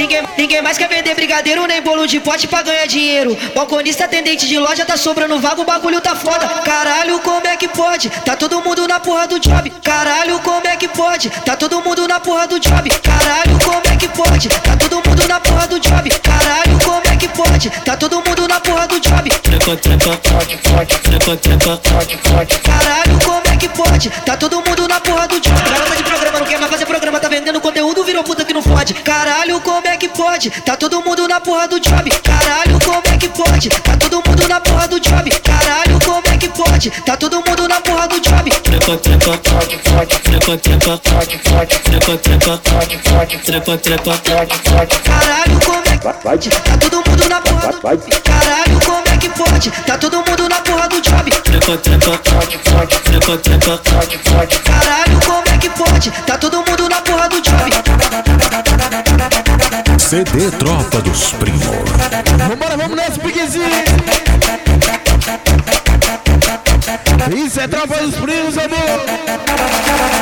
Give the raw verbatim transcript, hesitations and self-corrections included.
Ninguém, ninguém mais quer vender brigadeiro nem bolo de pote pra ganhar dinheiro. Balconista, atendente de loja, tá sobrando vaga, o bagulho tá foda. Caralho, como é que pode? Tá todo mundo na porra do job. Caralho, como é que pode? Tá todo mundo na porra do job. Caralho, como é que pode? Tá todo mundo na porra do job. Caralho, como é que pode? Tá todo mundo na porra do job. Caralho, como é que pode? Tá todo mundo na porra do job. Garota de programa não quer mais fazer programa, tá vendendo conteúdo, virou puta que não fode. Caralho, como é que pode? Tá todo mundo na porra do job. Caralho, como é que pode? Tá todo mundo na porra do job. Caralho, como é que pode? Tá todo mundo na porra do job. Caralho, como é que pode? Tá todo mundo na porra do job. Caralho, como é que pode? Tá todo mundo na porra do job. Caralho, como é que pode? Tá todo mundo na porra do job. C D Tropa dos Primos. Vambora, vamos nessa, piquezinho. Isso é Tropa dos Primos, amor.